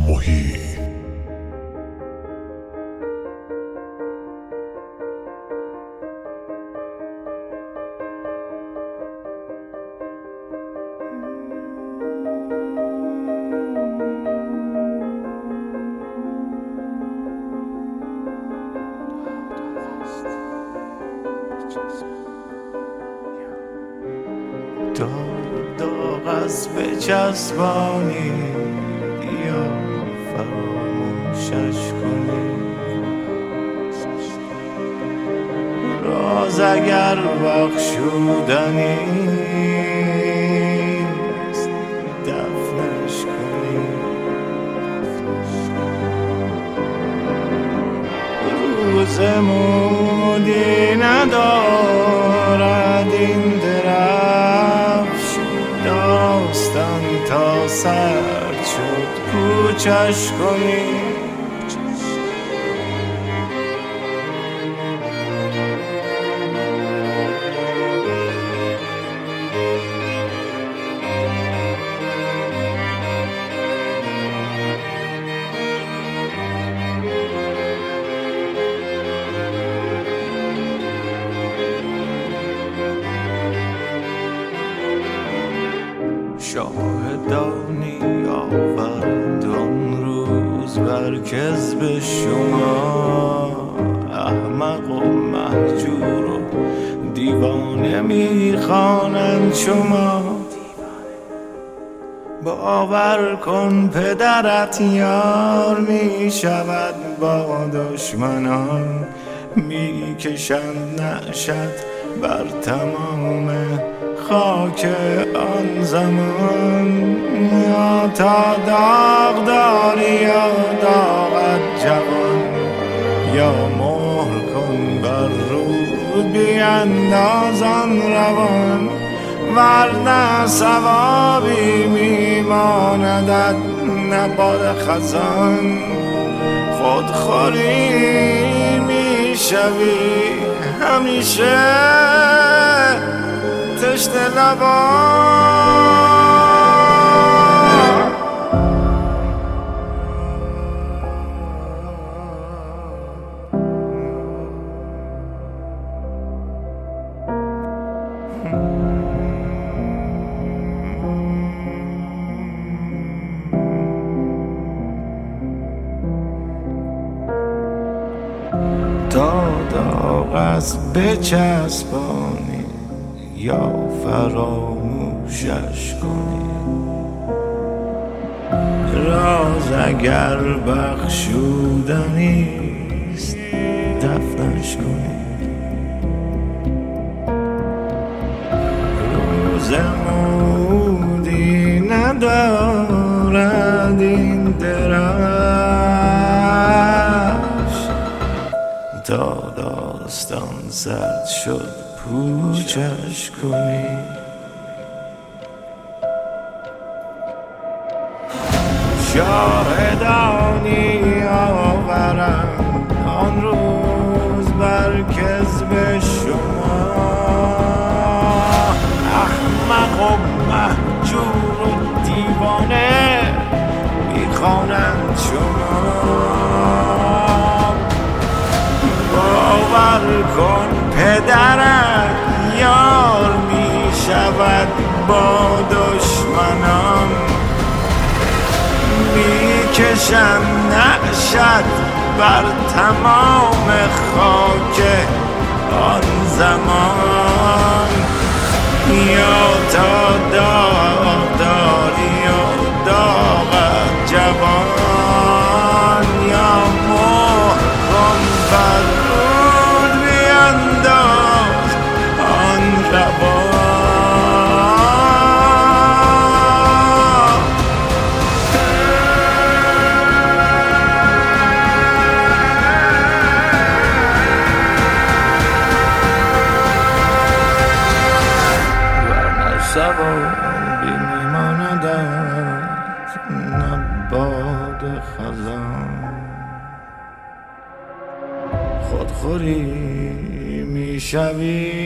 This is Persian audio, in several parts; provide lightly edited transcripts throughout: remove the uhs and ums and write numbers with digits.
محی داغ از بچسبانی یا فراموشش کنی. راز اگر بخشودنی است دفنش کنی. روز مودی ندارد این درفش، داستان تا سرد شد کوچش کنی. شاهدانی آورد آن روز بر کذب شما، احمق و مهجور و دیوانه میخوانند شما. باور کن پدرت یار میشود با دشمنان، میکشند نعشت بر تمام خاک آن زمان. یا تا داغ داری یا داغت جوان، یا مهر کن بر رود بینداز آن روان. ورنه ثوابی میماندت نه باد خزان، خودخوری میشوی همیشه تشنه لبان. تا داغ از بچسبانی یا فراموشش کنی. راز اگر بخشودنی است دفنش کنی. روز مودی ندارد این درفش، تا داستان سرد شد پوچش کنی. شاهدانی آورند آن روز بر کذب شما، احمق و مهجور و دیوانه میخوانند شما. باور کن پدرت یار میشود با دشمنان، میکشن نعشت بر تمام خاک آن زمان. یا تا داغ داری و داغت جوان، یا مهر کن بر رود بینداز آن روان. ثوابی میماندت نه باد خزان، خودخوری میشوی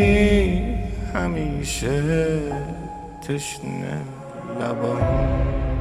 همیشه تشنه لبان.